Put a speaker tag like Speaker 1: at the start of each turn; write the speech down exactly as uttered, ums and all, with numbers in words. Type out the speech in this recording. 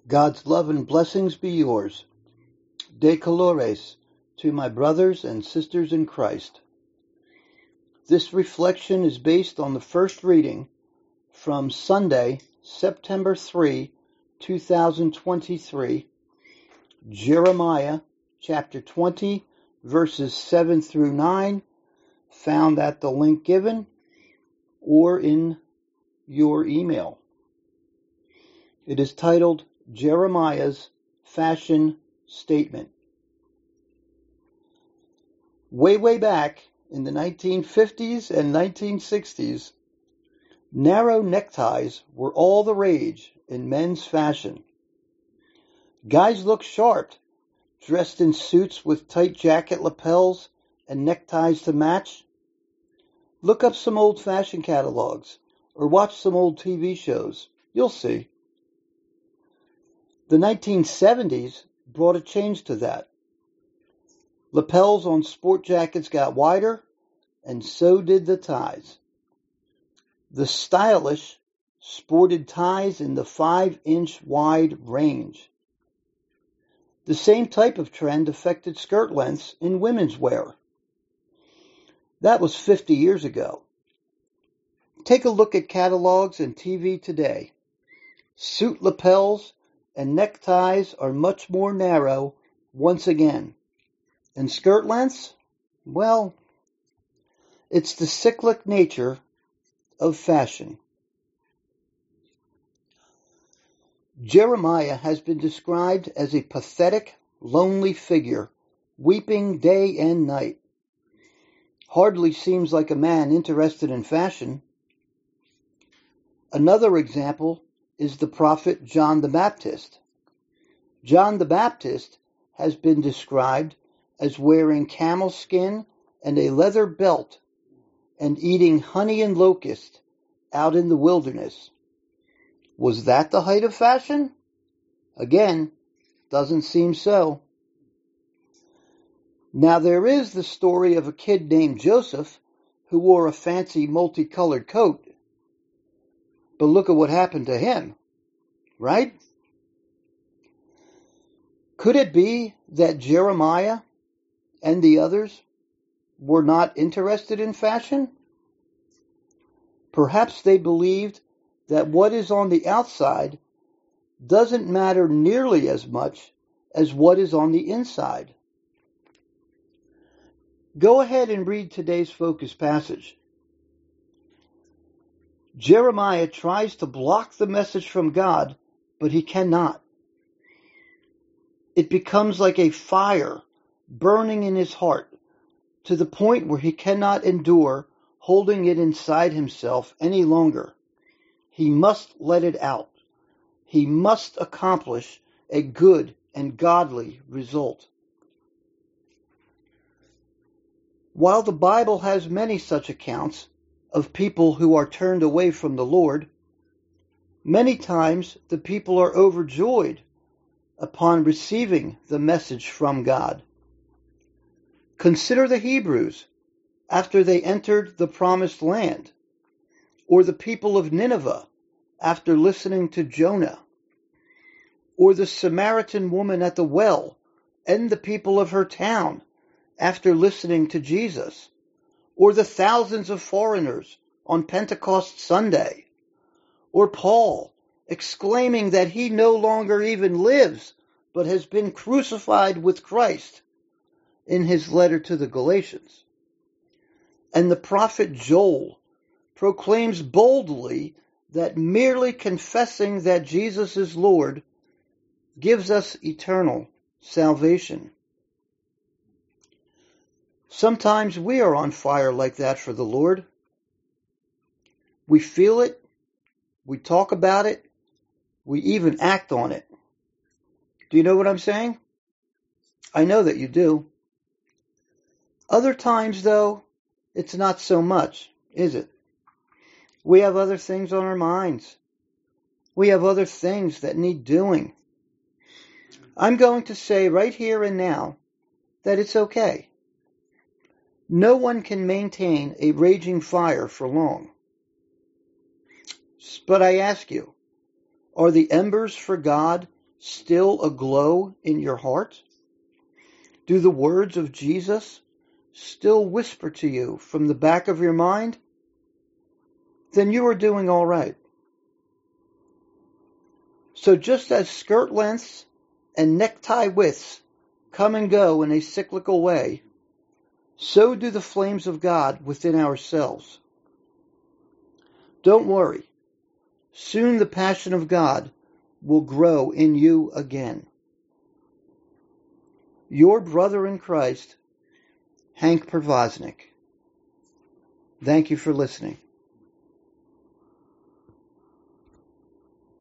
Speaker 1: God's love and blessings be yours. De colores, to my brothers and sisters in Christ. This reflection is based on the first reading from Sunday, September third, two thousand twenty-three, Jeremiah chapter twenty, verses seven through nine, found at the link given or in your email. It is titled Jeremiah's Fashion Statement. Way, way back in the nineteen fifties and nineteen sixties, narrow neckties were all the rage in men's fashion. Guys looked sharp, dressed in suits with tight jacket lapels and neckties to match. Look up some old fashion catalogs or watch some old T V shows. You'll see. The nineteen seventies brought a change to that. Lapels on sport jackets got wider, and so did the ties. The stylish sported ties in the five-inch wide range. The same type of trend affected skirt lengths in women's wear. That was fifty years ago. Take a look at catalogs and T V today. Suit lapels and neckties are much more narrow once again. And skirt lengths? Well, it's the cyclic nature of fashion. Jeremiah has been described as a pathetic, lonely figure, weeping day and night. Hardly seems like a man interested in fashion. Another example is the prophet John the Baptist. John the Baptist has been described as wearing camel skin and a leather belt and eating honey and locust out in the wilderness. Was that the height of fashion? Again, doesn't seem so. Now there is the story of a kid named Joseph who wore a fancy multicolored coat. But look at what happened to him, right? Could it be that Jeremiah and the others were not interested in fashion? Perhaps they believed that what is on the outside doesn't matter nearly as much as what is on the inside. Go ahead and read today's focus passage. Jeremiah tries to block the message from God, but he cannot. It becomes like a fire burning in his heart to the point where he cannot endure holding it inside himself any longer. He must let it out. He must accomplish a good and godly result. While the Bible has many such accounts of people who are turned away from the Lord, many times the people are overjoyed upon receiving the message from God. Consider the Hebrews after they entered the promised land, or the people of Nineveh after listening to Jonah, or the Samaritan woman at the well and the people of her town after listening to Jesus, or the thousands of foreigners on Pentecost Sunday, or Paul exclaiming that he no longer even lives, but has been crucified with Christ in his letter to the Galatians. And the prophet Joel proclaims boldly that merely confessing that Jesus is Lord gives us eternal salvation. Sometimes we are on fire like that for the Lord. We feel it, we talk about it, we even act on it. Do you know what I'm saying? I know that you do. Other times, though, it's not so much, is it? We have other things on our minds. We have other things that need doing. I'm going to say right here and now that it's okay. No one can maintain a raging fire for long. But I ask you, are the embers for God still aglow in your heart? Do the words of Jesus still whisper to you from the back of your mind? Then you are doing all right. So just as skirt lengths and necktie widths come and go in a cyclical way, so do the flames of God within ourselves. Don't worry. Soon the passion of God will grow in you again. Your brother in Christ, Hank Pervoznik. Thank you for listening.